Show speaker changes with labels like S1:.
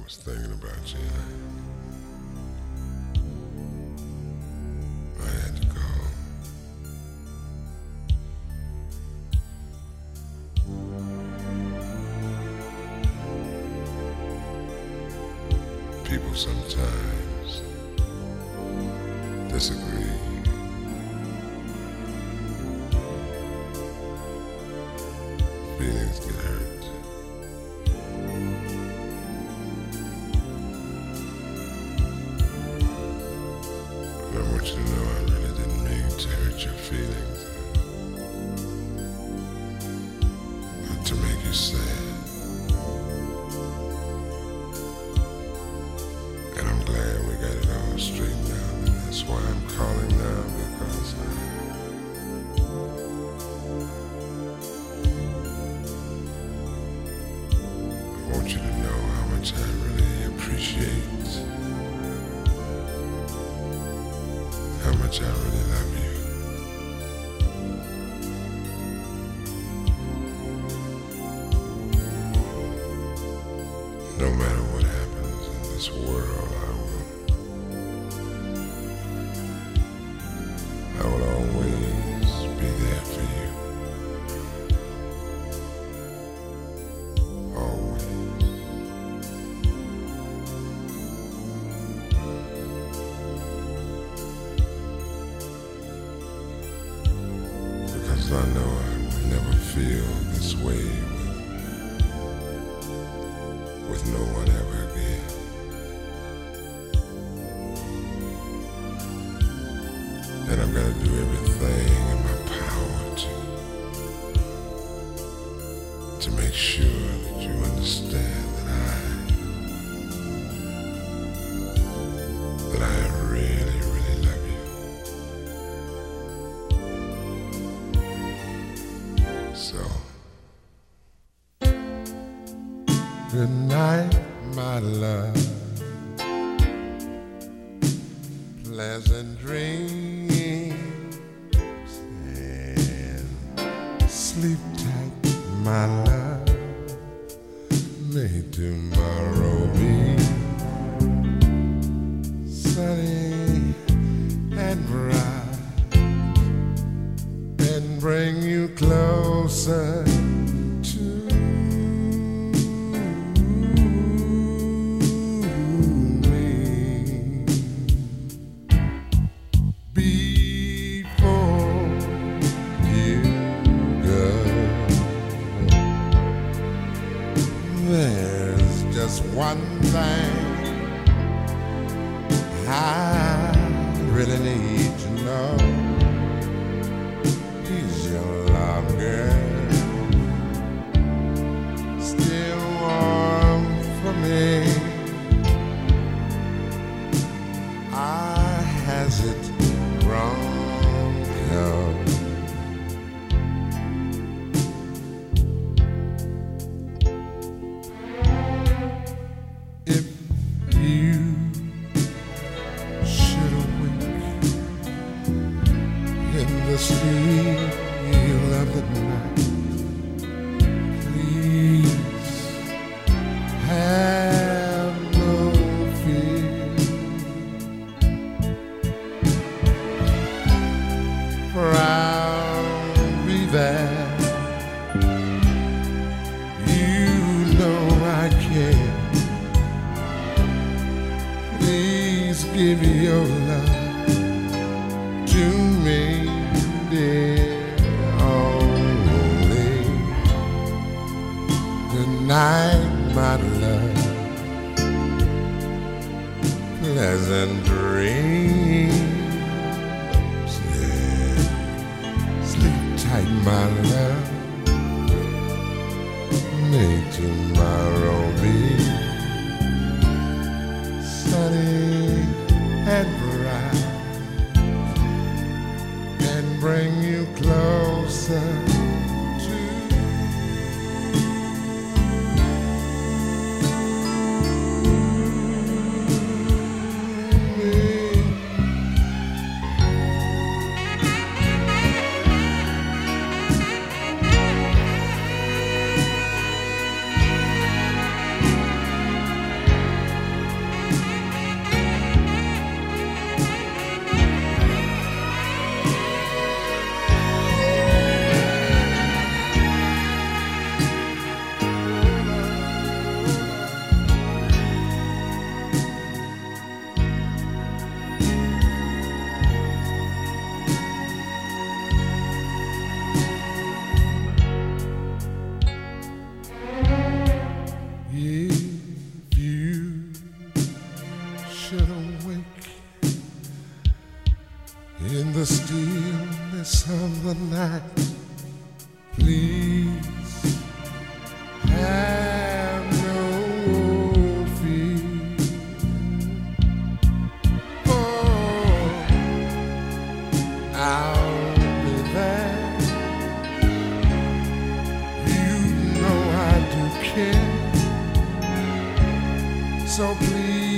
S1: was thinking about you. I had to call. People sometimes disagree. Feelings get hurt. And I want you to know I really didn't mean to hurt your feelings. Not to make you sad. And I'm glad we got it all straightened out. And that's why I'm calling now, because I want you to know how much I really appreciate, how much I really love you. No matter what happens in this world, I will always be there for you. Always. Because I know I will never feel this way with no one ever again. And I'm gonna do everything in my power to make sure that you understand that I really, really love you. So, good night, my love. Pleasant dreams and sleep tight, my love. May tomorrow be sunny and bright and bring you closer to me. Before you go, there's just one thing I really need to know. Is your love, girl, still warm for me? Has it grown cold? If you should awake in the still of the night, please have no fear, for I'll be there. You know I care. Please give your love to me, dear. Only good night, my love. Pleasant dreams. Yeah. Sleep tight, my love. May tomorrow be sunny and bright and bring you closer to me. In the stillness of the night, please have no fear. Oh, I'll be there. You know I do care. So please